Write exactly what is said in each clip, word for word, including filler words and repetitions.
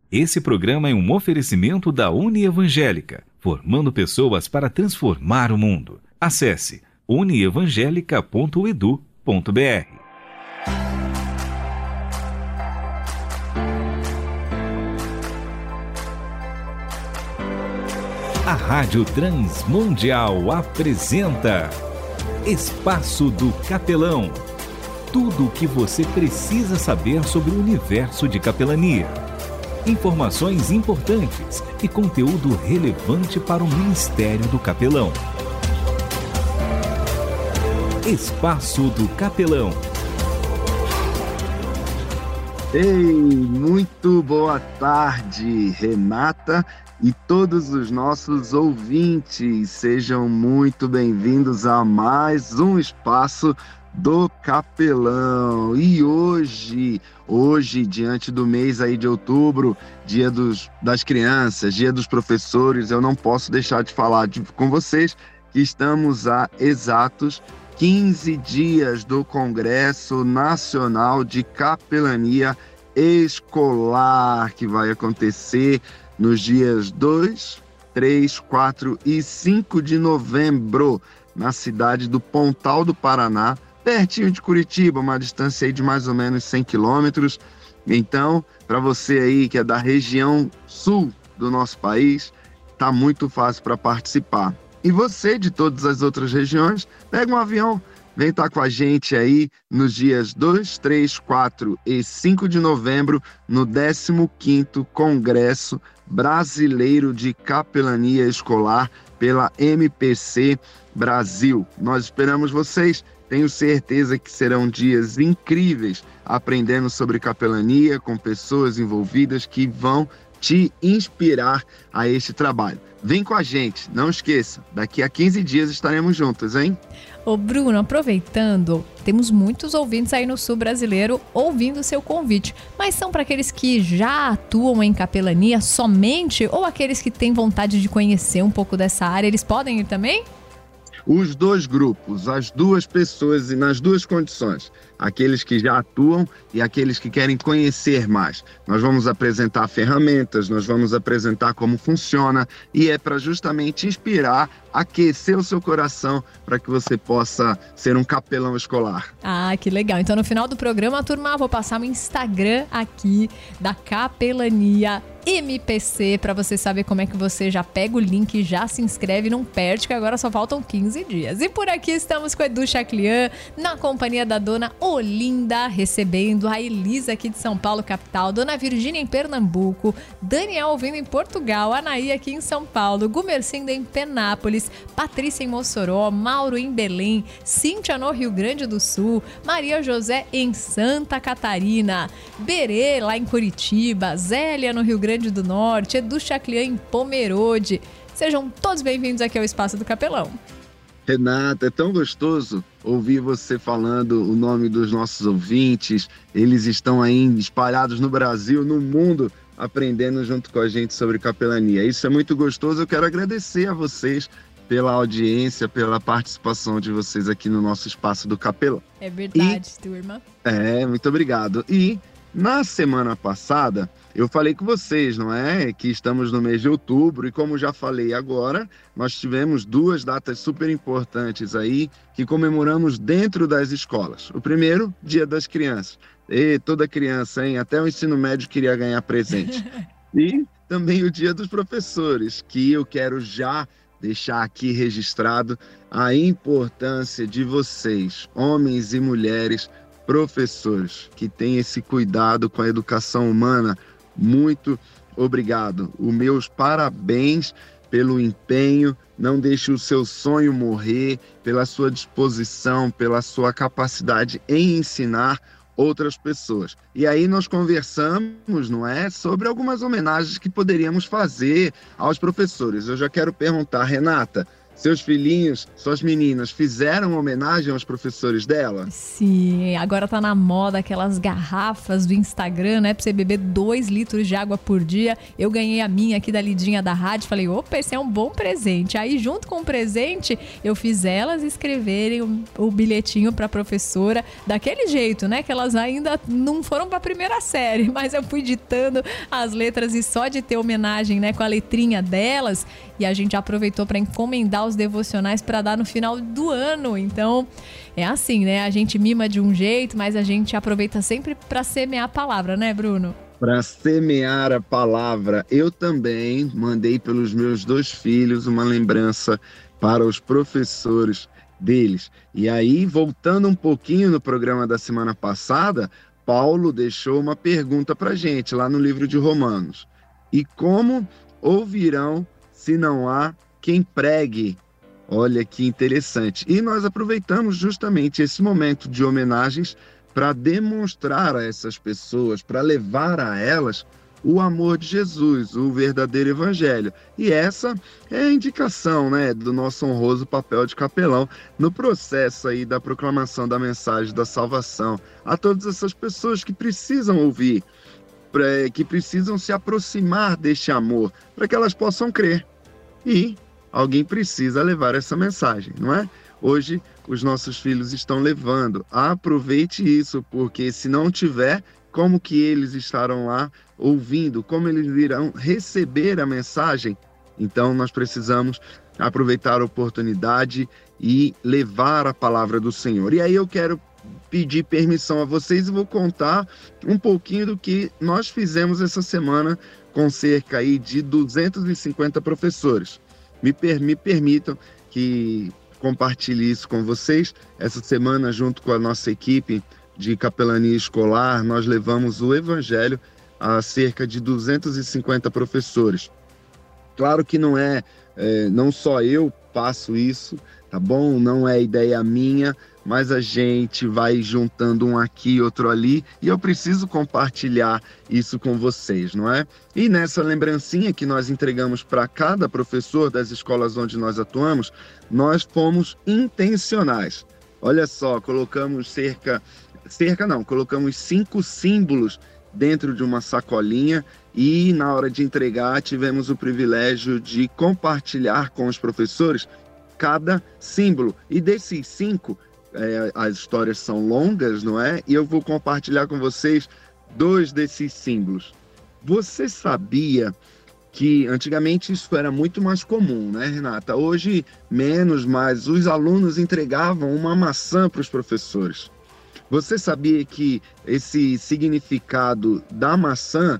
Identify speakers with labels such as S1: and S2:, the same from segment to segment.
S1: Esse programa é um oferecimento da Unievangélica, formando pessoas para transformar o mundo. Acesse unievangelica ponto edu ponto br. A Rádio Transmundial apresenta Espaço do Capelão. Tudo o que você precisa saber sobre o universo de capelania. Informações importantes e conteúdo relevante para o Ministério do Capelão. Espaço do Capelão.
S2: Ei, muito boa tarde, Renata e todos os nossos ouvintes. Sejam muito bem-vindos a mais um Espaço do Capelão. E hoje, hoje, diante do mês aí de outubro, dia dos, das crianças, dia dos professores, eu não posso deixar de falar de, com vocês que estamos a exatos quinze dias do Congresso Nacional de Capelania Escolar, que vai acontecer nos dias dois, três, quatro e cinco de novembro, na cidade do Pontal do Paraná, pertinho de Curitiba, uma distância aí de mais ou menos cem quilômetros. Então, para você aí que é da região sul do nosso país, tá muito fácil para participar. E você de todas as outras regiões, pega um avião, vem estar com a gente aí nos dias dois, três, quatro e cinco de novembro, no décimo quinto Congresso Brasileiro de Capelania Escolar pela M P C Brasil. Nós esperamos vocês. Tenho certeza que serão dias incríveis aprendendo sobre capelania com pessoas envolvidas que vão te inspirar a este trabalho. Vem com a gente, não esqueça, daqui a quinze dias estaremos juntos, hein?
S3: Ô Bruno, aproveitando, temos muitos ouvintes aí no sul brasileiro ouvindo o seu convite, mas são para aqueles que já atuam em capelania somente ou aqueles que têm vontade de conhecer um pouco dessa área, eles podem ir também?
S2: Os dois grupos, as duas pessoas e nas duas condições, aqueles que já atuam e aqueles que querem conhecer mais. Nós vamos apresentar ferramentas, nós vamos apresentar como funciona e é para justamente inspirar, aquecer o seu coração para que você possa ser um capelão escolar.
S3: Ah, que legal. Então no final do programa, turma, vou passar o Instagram aqui da Capelania M P C para você saber como é que você já pega o link, já se inscreve, não perde, que agora só faltam quinze dias. E por aqui estamos com o Edu Chaclian, na companhia da dona Olinda, recebendo a Elisa aqui de São Paulo, capital, dona Virgínia em Pernambuco, Daniel ouvindo em Portugal, Anaí aqui em São Paulo, Gumercinda em Penápolis, Patrícia em Mossoró, Mauro em Belém, Cíntia no Rio Grande do Sul, Maria José em Santa Catarina, Berê lá em Curitiba, Zélia no Rio Grande do Norte, Edu Chaclian em Pomerode. Sejam todos bem-vindos aqui ao Espaço do Capelão.
S2: Renata, é tão gostoso ouvir você falando o nome dos nossos ouvintes. Eles estão aí espalhados no Brasil, no mundo, aprendendo junto com a gente sobre capelania. Isso é muito gostoso. Eu quero agradecer a vocês pela audiência, pela participação de vocês aqui no nosso Espaço do Capelão.
S3: É verdade, e, turma.
S2: É, muito obrigado. E na semana passada, eu falei com vocês, não é? Que estamos no mês de outubro e como já falei agora, nós tivemos duas datas super importantes aí que comemoramos dentro das escolas. O primeiro, Dia das Crianças. E toda criança, hein? Até o ensino médio queria ganhar presente. E também o Dia dos Professores, que eu quero já deixar aqui registrado a importância de vocês, homens e mulheres, professores, que têm esse cuidado com a educação humana. Muito obrigado. Os meus parabéns pelo empenho. Não deixe o seu sonho morrer, pela sua disposição, pela sua capacidade em ensinar outras pessoas. E aí nós conversamos, não é, sobre algumas homenagens que poderíamos fazer aos professores. Eu já quero perguntar, Renata, Seus filhinhos, suas meninas, fizeram homenagem aos professores dela?
S3: Sim, agora tá na moda aquelas garrafas do Instagram, né? Pra você beber dois litros de água por dia. Eu ganhei a minha aqui da Lidinha da rádio. Falei, opa, esse é um bom presente. Aí, junto com o presente, eu fiz elas escreverem o, o bilhetinho pra professora. Daquele jeito, né? Que elas ainda não foram pra primeira série. Mas eu fui ditando as letras e só de ter homenagem, né? Com a letrinha delas. E a gente aproveitou pra encomendar os devocionais para dar no final do ano. Então, é assim, né? A gente mima de um jeito, mas a gente aproveita sempre para semear a palavra, né, Bruno?
S2: Para semear a palavra. Eu também mandei pelos meus dois filhos uma lembrança para os professores deles. E aí, voltando um pouquinho no programa da semana passada, Paulo deixou uma pergunta para a gente lá no livro de Romanos. E como ouvirão se não há quem pregue? Olha que interessante. E nós aproveitamos justamente esse momento de homenagens para demonstrar a essas pessoas, para levar a elas o amor de Jesus, o verdadeiro evangelho. E essa é a indicação, né, do nosso honroso papel de capelão no processo aí da proclamação da mensagem da salvação a todas essas pessoas que precisam ouvir, que precisam se aproximar deste amor, para que elas possam crer. E alguém precisa levar essa mensagem, não é? Hoje, os nossos filhos estão levando. Aproveite isso, porque se não tiver, como que eles estarão lá ouvindo? Como eles irão receber a mensagem? Então, nós precisamos aproveitar a oportunidade e levar a palavra do Senhor. E aí eu quero pedir permissão a vocês e vou contar um pouquinho do que nós fizemos essa semana com cerca aí de duzentos e cinquenta professores. Me, per, me permitam que compartilhe isso com vocês. Essa semana, junto com a nossa equipe de capelania escolar, nós levamos o Evangelho a cerca de duzentos e cinquenta professores. Claro que não é, é não só eu faço isso, tá bom? Não é ideia minha, mas a gente vai juntando um aqui, outro ali, e eu preciso compartilhar isso com vocês, não é? E nessa lembrancinha que nós entregamos para cada professor das escolas onde nós atuamos, nós fomos intencionais. Olha só, colocamos cerca, cerca não, colocamos cinco símbolos dentro de uma sacolinha e na hora de entregar tivemos o privilégio de compartilhar com os professores cada símbolo. E desses cinco, É, as histórias são longas, não é? E eu vou compartilhar com vocês dois desses símbolos. Você sabia que antigamente isso era muito mais comum, né, Renata? Hoje, menos, mas os alunos entregavam uma maçã para os professores. Você sabia que esse significado da maçã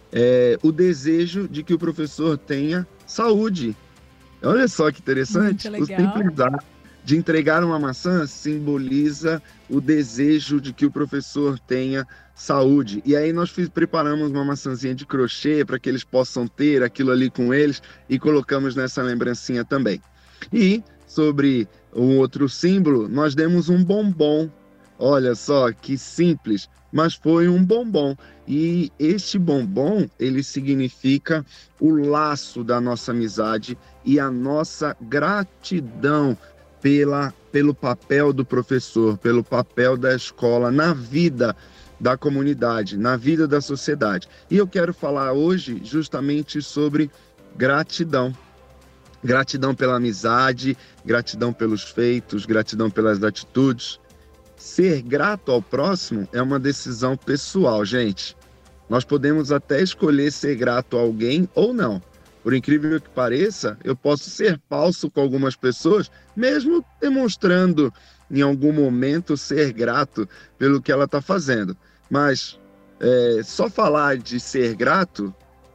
S2: é o desejo de que o professor tenha saúde? Olha só que interessante.
S3: Muito legal.
S2: O simples ato de entregar uma maçã simboliza o desejo de que o professor tenha saúde. E aí nós fiz, preparamos uma maçãzinha de crochê para que eles possam ter aquilo ali com eles e colocamos nessa lembrancinha também. E sobre um outro símbolo, nós demos um bombom. Olha só que simples, mas foi um bombom. E este bombom, ele significa o laço da nossa amizade e a nossa gratidão Pela, pelo papel do professor, pelo papel da escola na vida da comunidade, na vida da sociedade. E eu quero falar hoje justamente sobre gratidão. Gratidão pela amizade, gratidão pelos feitos, gratidão pelas atitudes. Ser grato ao próximo é uma decisão pessoal, gente. Nós podemos até escolher ser grato a alguém ou não. Por incrível que pareça, eu posso ser falso com algumas pessoas, mesmo demonstrando em algum momento ser grato pelo que ela está fazendo. Mas é, só falar de ser grato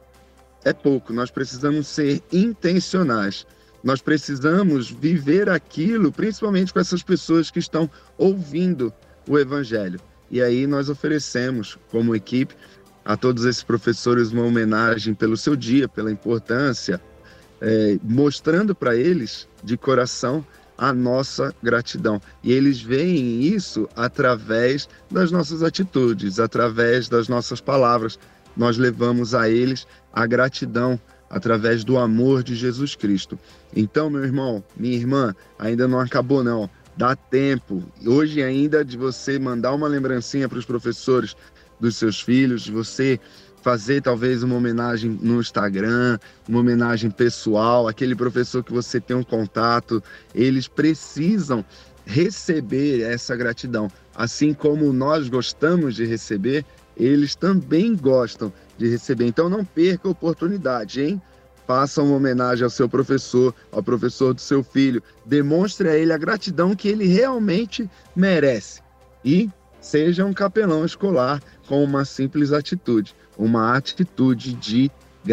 S2: é pouco, nós precisamos ser intencionais. Nós precisamos viver aquilo, principalmente com essas pessoas que estão ouvindo o Evangelho. E aí nós oferecemos, como equipe, a todos esses professores uma homenagem pelo seu dia, pela importância, é, mostrando para eles de coração a nossa gratidão. E eles veem isso através das nossas atitudes, através das nossas palavras. Nós levamos a eles a gratidão através do amor de Jesus Cristo. Então, meu irmão, minha irmã, ainda não acabou não. Dá tempo, hoje ainda, de você mandar uma lembrancinha para os professores dos seus filhos, de você fazer talvez uma homenagem no Instagram, uma homenagem pessoal, aquele professor que você tem um contato, eles precisam receber essa gratidão. Assim como nós gostamos de receber, eles também gostam de receber. Então não perca a oportunidade, hein? Faça uma homenagem ao seu professor, ao professor do seu filho. Demonstre a ele a gratidão que ele realmente merece. E seja um capelão escolar com uma simples atitude, uma atitude de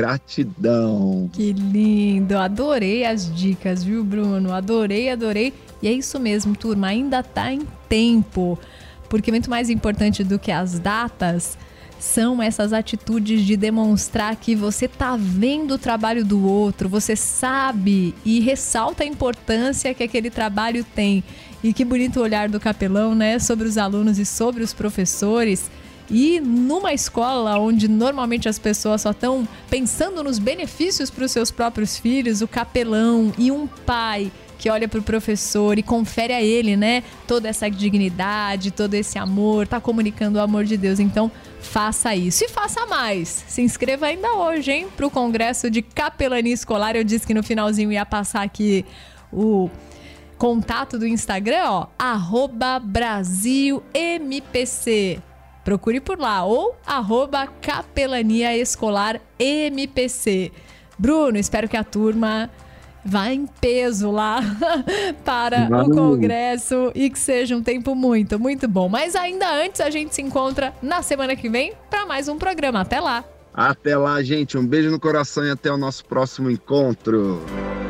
S2: gratidão.
S3: Que lindo! Adorei as dicas, viu, Bruno? Adorei, adorei. E é isso mesmo, turma, ainda tá em tempo. Porque muito mais importante do que as datas são essas atitudes de demonstrar que você tá vendo o trabalho do outro, você sabe e ressalta a importância que aquele trabalho tem. E que bonito o olhar do capelão, né, sobre os alunos e sobre os professores. E numa escola onde normalmente as pessoas só estão pensando nos benefícios para os seus próprios filhos, o capelão e um pai que olha para o professor e confere a ele, né, toda essa dignidade, todo esse amor, tá comunicando o amor de Deus. Então, faça isso e faça mais. Se inscreva ainda hoje, hein, para o Congresso de Capelania Escolar. Eu disse que no finalzinho ia passar aqui o contato do Instagram, ó, arroba Brasil M P C. Procure por lá, ou arroba Capelania Escolar M P C. Bruno, espero que a turma vá em peso lá para Valeu. o Congresso e que seja um tempo muito, muito bom. Mas ainda antes, a gente se encontra na semana que vem para mais um programa. Até lá!
S2: Até lá, gente. Um beijo no coração e até o nosso próximo encontro.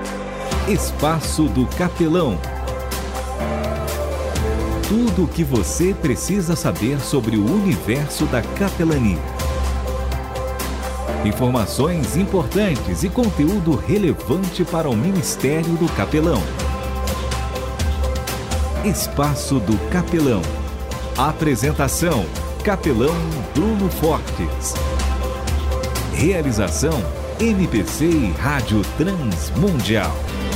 S1: Espaço do Capelão. Tudo o que você precisa saber sobre o universo da capelania. Informações importantes e conteúdo relevante para o Ministério do Capelão. Espaço do Capelão. Apresentação: Capelão Bruno Fortes. Realização: M P C e Rádio Transmundial.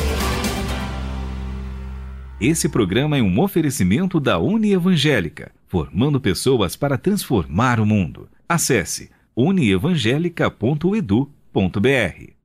S1: Esse programa é um oferecimento da Unievangélica, formando pessoas para transformar o mundo. Acesse unievangelica ponto edu ponto br.